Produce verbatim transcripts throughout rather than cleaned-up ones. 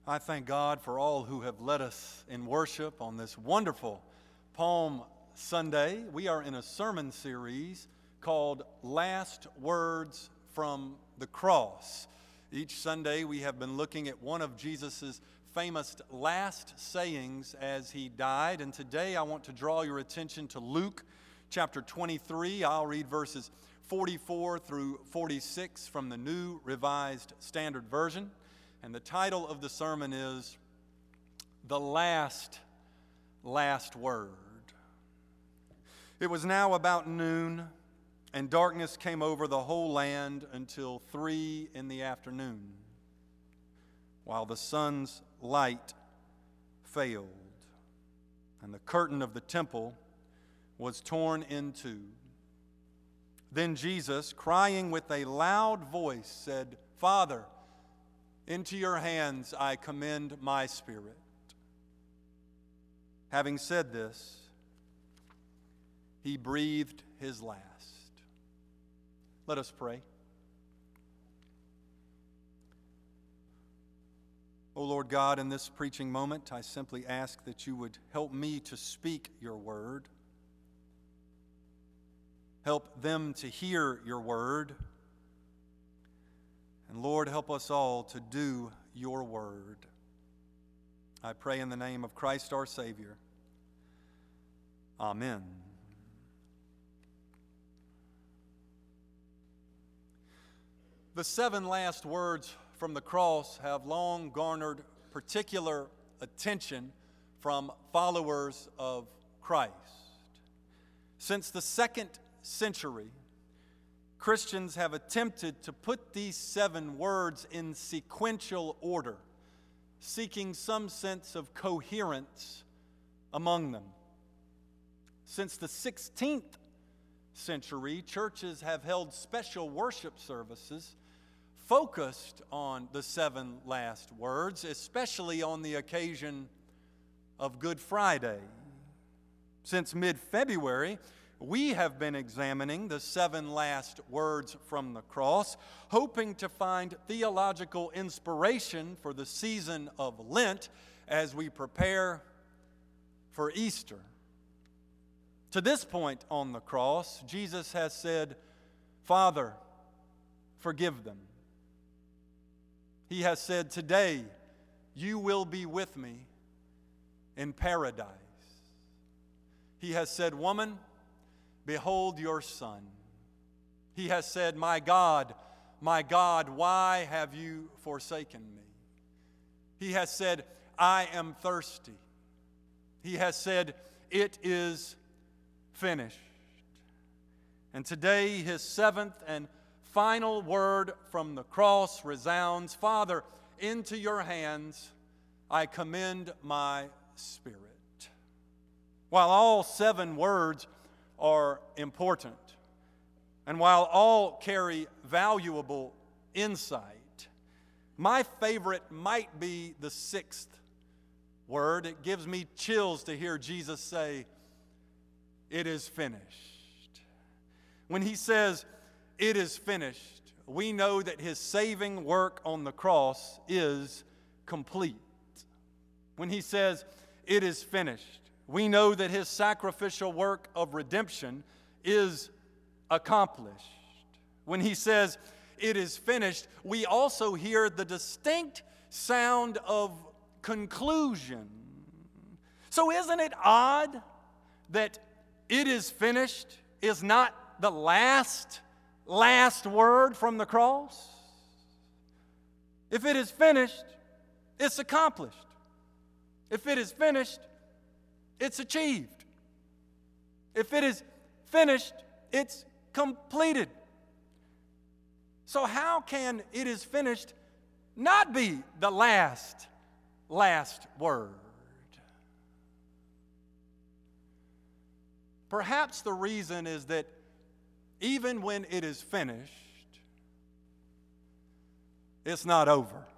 I thank God for all who have led us in worship on this wonderful Palm Sunday. We are in a sermon series called Last Words from the Cross. Each Sunday we have been looking at one of Jesus' famous last sayings as he died. And today I want to draw your attention to Luke chapter twenty-three. I'll read verses forty-four through forty-six from the New Revised Standard Version. And the title of the sermon is The Last, Last Word. It was now about noon, and darkness came over the whole land until three in the afternoon, while the sun's light failed, and the curtain of the temple was torn in two. Then Jesus, crying with a loud voice, said, "Father, into your hands I commend my spirit." Having said this, he breathed his last. Let us pray. O Lord God, in this preaching moment, I simply ask that you would help me to speak your word. Help them to hear your word. And Lord, help us all to do your word. I pray in the name of Christ our Savior. Amen. The seven last words from the cross have long garnered particular attention from followers of Christ. Since the second century, Christians have attempted to put these seven words in sequential order, seeking some sense of coherence among them. Since the sixteenth century, churches have held special worship services focused on the seven last words, especially on the occasion of Good Friday. Since mid-February, we have been examining the seven last words from the cross, hoping to find theological inspiration for the season of Lent as we prepare for Easter. To this point on the cross, Jesus has said, "Father, forgive them." He has said, "Today you will be with me in paradise." He has said, "Woman, behold your son." He has said, "My God, my God, why have you forsaken me?" He has said, "I am thirsty." He has said, "It is finished." And today his seventh and final word from the cross resounds, "Father, into your hands I commend my spirit." While all seven words are important, and while all carry valuable insight, my favorite might be the sixth word. It gives me chills to hear Jesus say, "It is finished." When he says, "It is finished," we know that his saving work on the cross is complete. When he says, "It is finished," we know that his sacrificial work of redemption is accomplished. When he says, "It is finished," we also hear the distinct sound of conclusion. So isn't it odd that "it is finished" is not the last, last word from the cross? If it is finished, it's accomplished. If it is finished, it's achieved. If it is finished, it's completed. So how can "it is finished" not be the last, last word? Perhaps the reason is that even when it is finished, it's not over.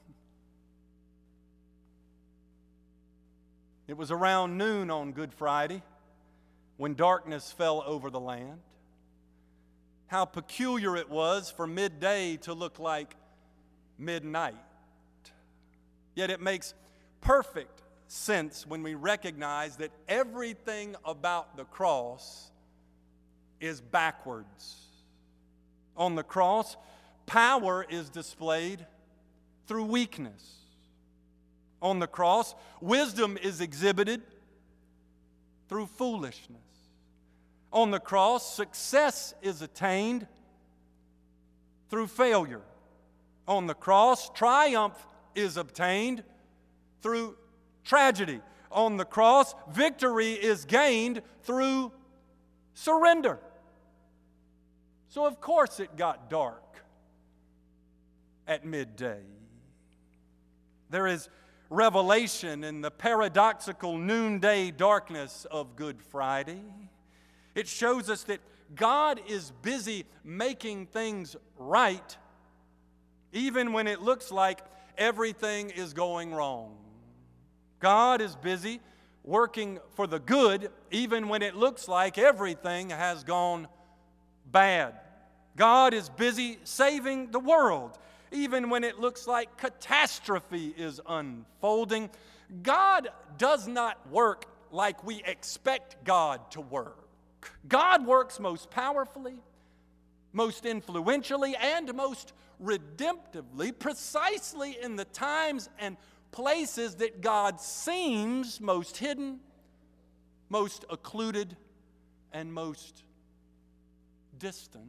It was around noon on Good Friday when darkness fell over the land. How peculiar it was for midday to look like midnight. Yet it makes perfect sense when we recognize that everything about the cross is backwards. On the cross, power is displayed through weakness. On the cross, wisdom is exhibited through foolishness. On the cross, success is attained through failure. On the cross, triumph is obtained through tragedy. On the cross, victory is gained through surrender. So of course it got dark at midday. There is revelation in the paradoxical noonday darkness of Good Friday. It shows us that God is busy making things right, even when it looks like everything is going wrong. God is busy working for the good, even when it looks like everything has gone bad. God is busy saving the world, even when it looks like catastrophe is unfolding. God does not work like we expect God to work. God works most powerfully, most influentially, and most redemptively, precisely in the times and places that God seems most hidden, most occluded, and most distant.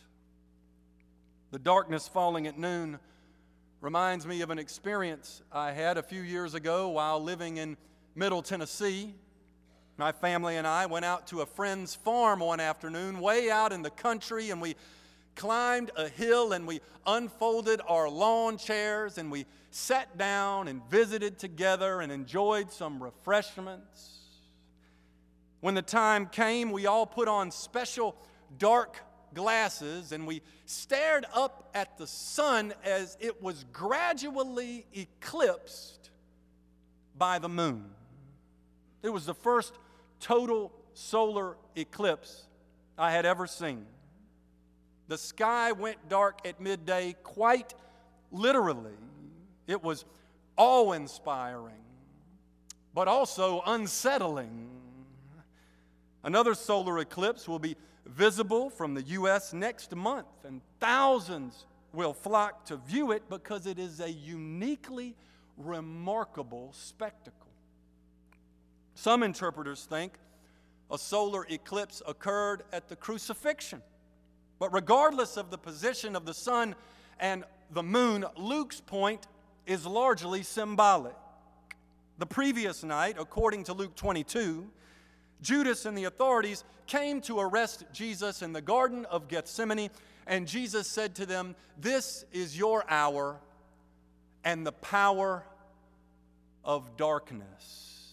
The darkness falling at noon reminds me of an experience I had a few years ago while living in Middle Tennessee. My family and I went out to a friend's farm one afternoon, way out in the country, and we climbed a hill and we unfolded our lawn chairs and we sat down and visited together and enjoyed some refreshments. When the time came, we all put on special dark glasses and we stared up at the sun as it was gradually eclipsed by the moon. It was the first total solar eclipse I had ever seen. The sky went dark at midday quite literally. It was awe-inspiring, but also unsettling. Another solar eclipse will be visible from the U S next month, and thousands will flock to view it because it is a uniquely remarkable spectacle. Some interpreters think a solar eclipse occurred at the crucifixion. But regardless of the position of the sun and the moon, Luke's point is largely symbolic. The previous night, according to Luke twenty-two, Judas and the authorities came to arrest Jesus in the Garden of Gethsemane, and Jesus said to them, "This is your hour and the power of darkness."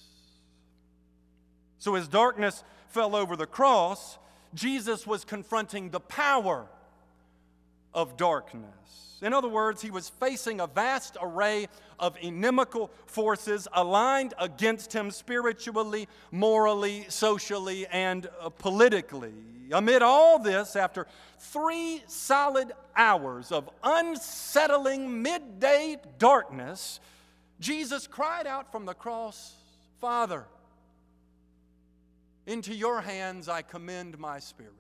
So as darkness fell over the cross, Jesus was confronting the power of darkness. In other words, he was facing a vast array of inimical forces aligned against him spiritually, morally, socially, and uh, politically. Amid all this, after three solid hours of unsettling midday darkness, Jesus cried out from the cross, "Father, into your hands I commend my spirit."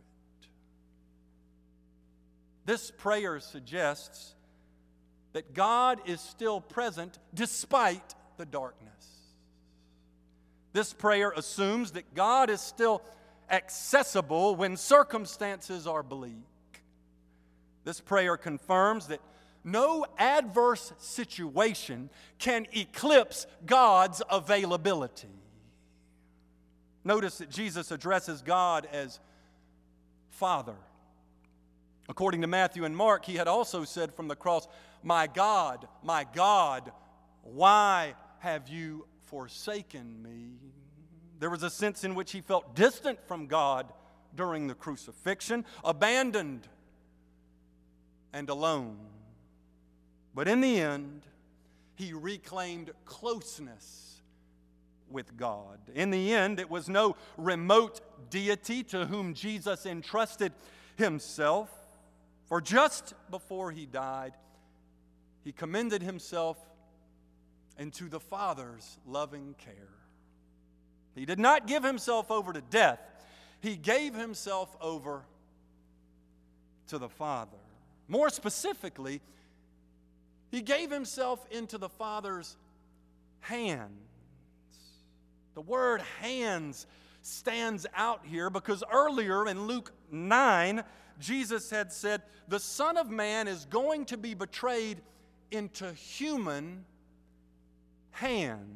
This prayer suggests that God is still present despite the darkness. This prayer assumes that God is still accessible when circumstances are bleak. This prayer confirms that no adverse situation can eclipse God's availability. Notice that Jesus addresses God as Father. According to Matthew and Mark, he had also said from the cross, "My God, my God, why have you forsaken me?" There was a sense in which he felt distant from God during the crucifixion, abandoned and alone. But in the end, he reclaimed closeness with God. In the end, it was no remote deity to whom Jesus entrusted himself. For just before he died, he commended himself into the Father's loving care. He did not give himself over to death. He gave himself over to the Father. More specifically, he gave himself into the Father's hands. The word hands stands out here because earlier in Luke nine, Jesus had said, the Son of Man is going to be betrayed into human hands.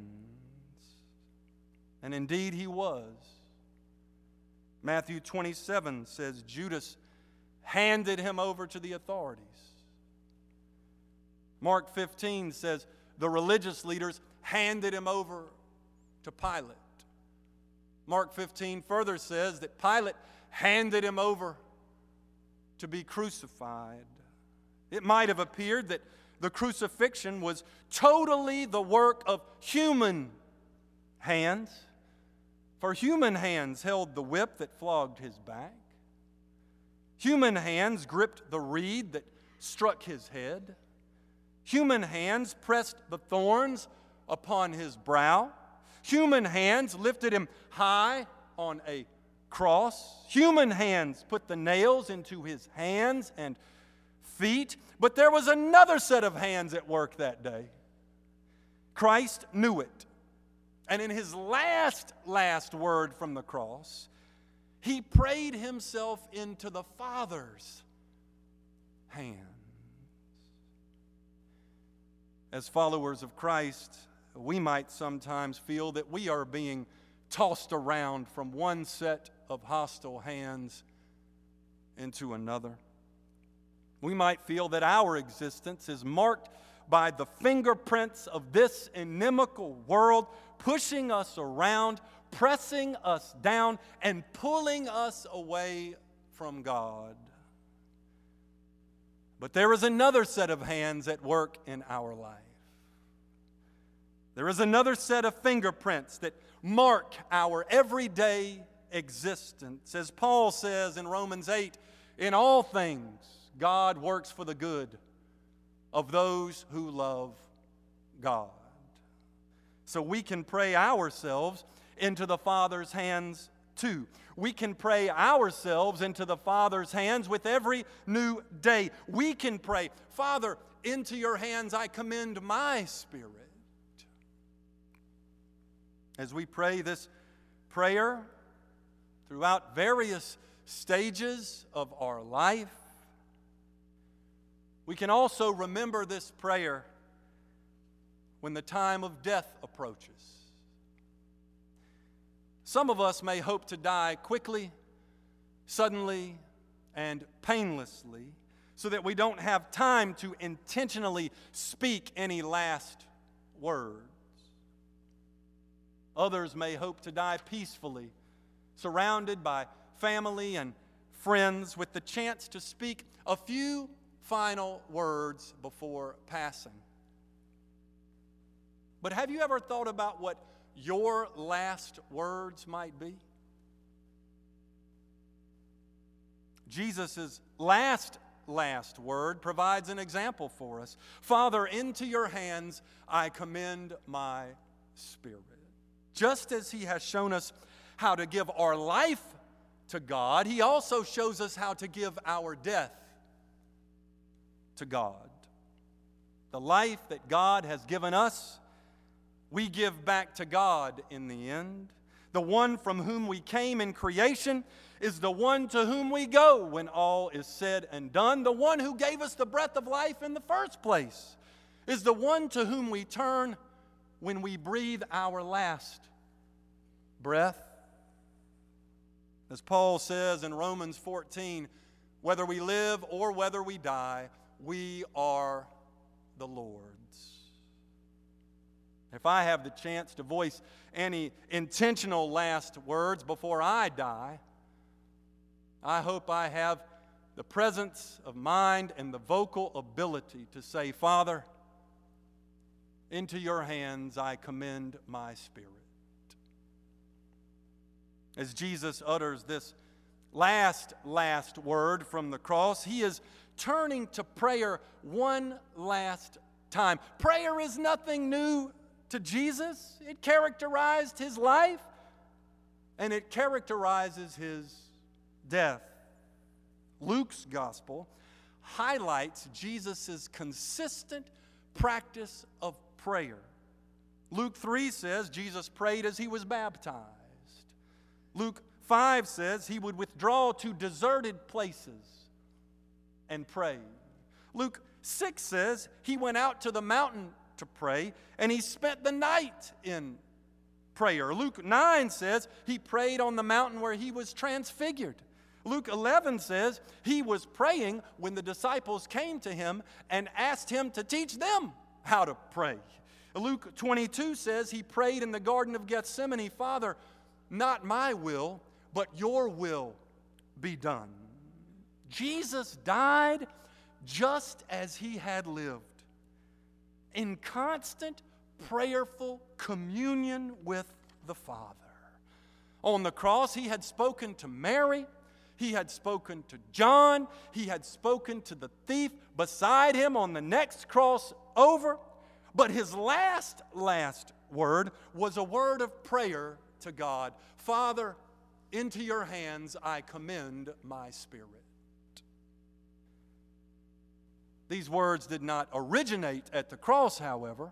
And indeed he was. Matthew twenty-seven says Judas handed him over to the authorities. Mark fifteen says the religious leaders handed him over to Pilate. Mark fifteen further says that Pilate handed him over to be crucified. It might have appeared that the crucifixion was totally the work of human hands, for human hands held the whip that flogged his back. Human hands gripped the reed that struck his head. Human hands pressed the thorns upon his brow. Human hands lifted him high on a cross. Human hands put the nails into his hands and feet. But there was another set of hands at work that day. Christ knew it. And in his last, last word from the cross, he prayed himself into the Father's hands. As followers of Christ, we might sometimes feel that we are being tossed around from one set of hostile hands into another. We might feel that our existence is marked by the fingerprints of this inimical world, pushing us around, pressing us down, and pulling us away from God. But there is another set of hands at work in our life. There is another set of fingerprints that mark our everyday existence. As Paul says in Romans eight, in all things, God works for the good of those who love God. So we can pray ourselves into the Father's hands too. We can pray ourselves into the Father's hands with every new day. We can pray, Father, into your hands I commend my spirit. As we pray this prayer throughout various stages of our life, we can also remember this prayer when the time of death approaches. Some of us may hope to die quickly, suddenly, and painlessly, so that we don't have time to intentionally speak any last words. Others may hope to die peacefully, surrounded by family and friends, with the chance to speak a few final words before passing. But have you ever thought about what your last words might be? Jesus' last, last word provides an example for us. Father, into your hands I commend my spirit. Just as he has shown us how to give our life to God, he also shows us how to give our death to God. The life that God has given us, we give back to God in the end. The one from whom we came in creation is the one to whom we go when all is said and done. The one who gave us the breath of life in the first place is the one to whom we turn when we breathe our last breath. As Paul says in Romans fourteen, whether we live or whether we die, we are the Lord's. If I have the chance to voice any intentional last words before I die, I hope I have the presence of mind and the vocal ability to say, Father, into your hands I commend my spirit. As Jesus utters this last, last word from the cross, he is turning to prayer one last time. Prayer is nothing new to Jesus. It characterized his life, and it characterizes his death. Luke's gospel highlights Jesus' consistent practice of prayer. Luke three says Jesus prayed as he was baptized. Luke five says he would withdraw to deserted places and pray. Luke six says he went out to the mountain to pray, and he spent the night in prayer. Luke nine says he prayed on the mountain where he was transfigured. Luke eleven says he was praying when the disciples came to him and asked him to teach them how to pray. Luke twenty-two says he prayed in the Garden of Gethsemane, Father, not my will, but your will be done. Jesus died just as he had lived, in constant prayerful communion with the Father. On the cross, he had spoken to Mary, he had spoken to John, he had spoken to the thief beside him on the next cross over, but his last, last word was a word of prayer to God. Father, into your hands I commend my spirit. These words did not originate at the cross, however.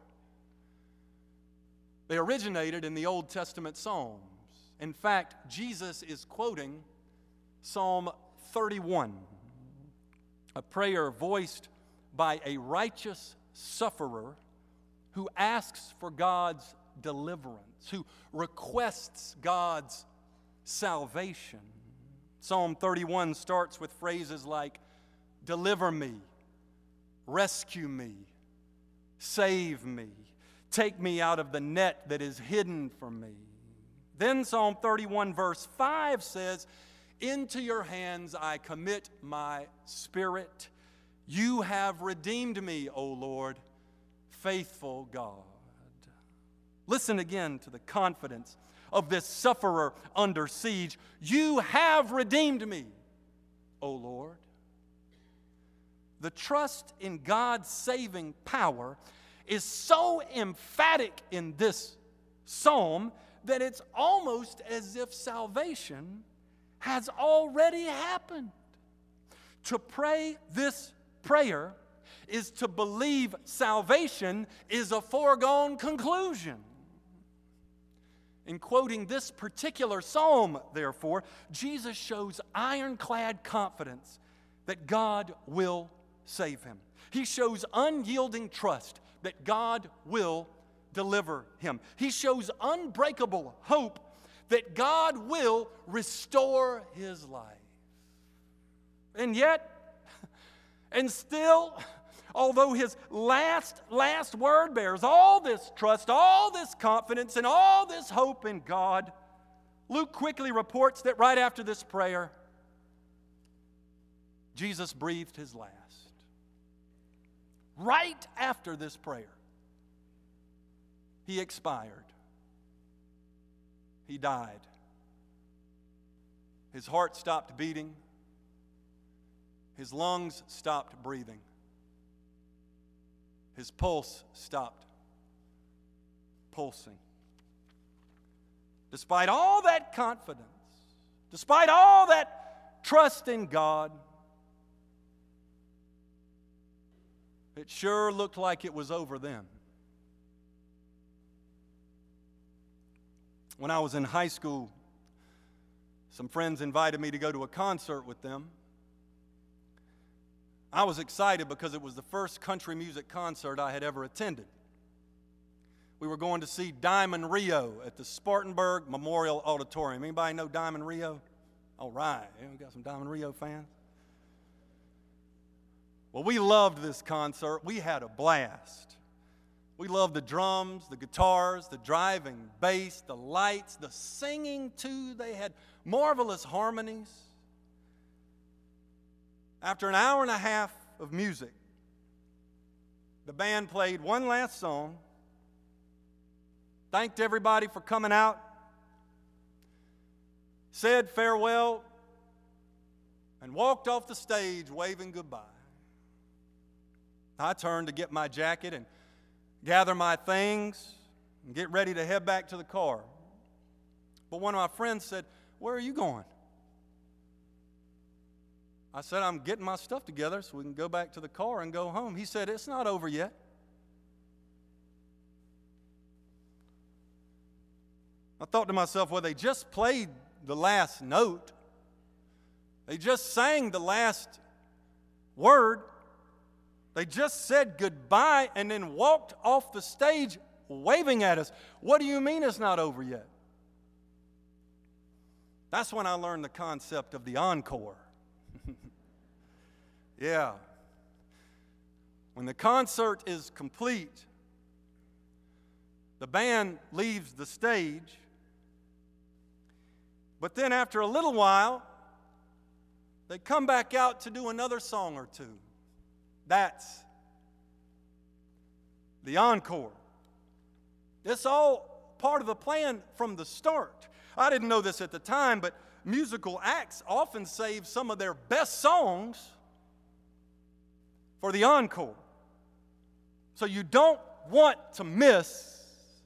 They originated in the Old Testament Psalms. In fact, Jesus is quoting Psalm thirty-one, a prayer voiced by a righteous sufferer who asks for God's deliverance, who requests God's salvation. Psalm thirty-one starts with phrases like, deliver me, rescue me, save me, take me out of the net that is hidden from me. Then Psalm thirty-one verse five says, into your hands I commit my spirit. You have redeemed me, O Lord, faithful God. Listen again to the confidence of this sufferer under siege. You have redeemed me, O Lord. The trust in God's saving power is so emphatic in this psalm that it's almost as if salvation has already happened. To pray this prayer is to believe salvation is a foregone conclusion. In quoting this particular psalm, therefore, Jesus shows ironclad confidence that God will save him. He shows unyielding trust that God will deliver him. He shows unbreakable hope that God will restore his life. And yet, and still, although his last, last word bears all this trust, all this confidence, and all this hope in God, Luke quickly reports that right after this prayer, Jesus breathed his last. Right after this prayer, he expired. He died. His heart stopped beating. His lungs stopped breathing. His pulse stopped pulsing. Despite all that confidence, despite all that trust in God, it sure looked like it was over then. When I was in high school, some friends invited me to go to a concert with them. I was excited because it was the first country music concert I had ever attended. We were going to see Diamond Rio at the Spartanburg Memorial Auditorium. Anybody know Diamond Rio? All right, yeah, we got some Diamond Rio fans. Well, we loved this concert. We had a blast. We loved the drums, the guitars, the driving bass, the lights, the singing too. They had marvelous harmonies. After an hour and a half of music, the band played one last song, thanked everybody for coming out, said farewell, and walked off the stage waving goodbye. I turned to get my jacket and gather my things, and get ready to head back to the car. But one of my friends said, "Where are you going?" I said, "I'm getting my stuff together so we can go back to the car and go home." He said, "It's not over yet." I thought to myself, well, they just played the last note. They just sang the last word. They just said goodbye and then walked off the stage waving at us. What do you mean it's not over yet? That's when I learned the concept of the encore. Yeah. When the concert is complete, the band leaves the stage, but then after a little while, they come back out to do another song or two. That's the encore. It's all part of the plan from the start. I didn't know this at the time, but musical acts often save some of their best songs for the encore. So you don't want to miss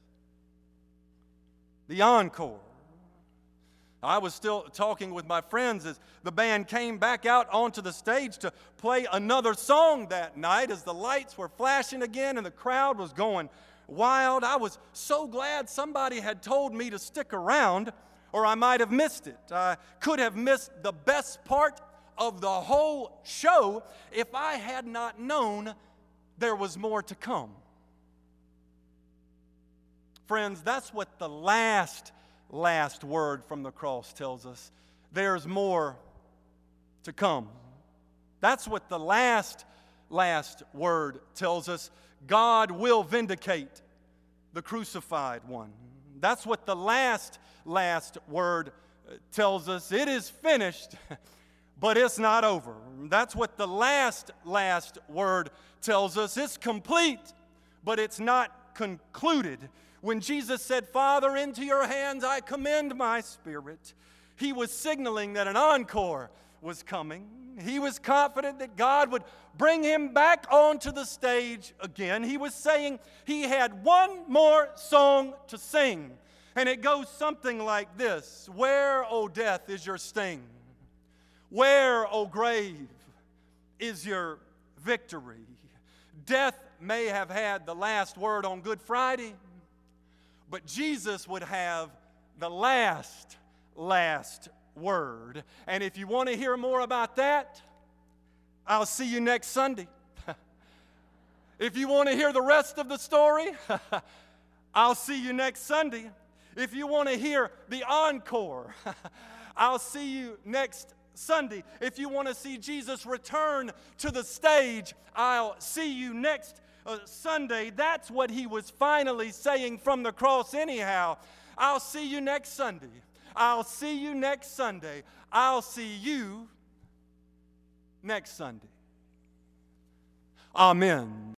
the encore. I was still talking with my friends as the band came back out onto the stage to play another song that night as the lights were flashing again and the crowd was going wild. I was so glad somebody had told me to stick around, or I might have missed it. I could have missed the best part of the whole show if I had not known there was more to come. Friends, that's what the last last word from the cross tells us. There's more to come. That's what the last last word tells us. God will vindicate the crucified one. That's what the last last word tells us. It is finished, but it's not over. That's what the last last word tells us. It's complete, but it's not concluded. When Jesus said, "Father, into your hands I commend my spirit," he was signaling that an encore was coming. He was confident that God would bring him back onto the stage again. He was saying he had one more song to sing. And it goes something like this: "Where, O death, is your sting? Where, O grave, is your victory?" Death may have had the last word on Good Friday, but Jesus would have the last, last word. And if you want to hear more about that, I'll see you next Sunday. If you want to hear the rest of the story, I'll see you next Sunday. If you want to hear the encore, I'll see you next Sunday. If you want to see Jesus return to the stage, I'll see you next Uh, Sunday. That's what he was finally saying from the cross anyhow. I'll see you next Sunday. I'll see you next Sunday. I'll see you next Sunday. Amen.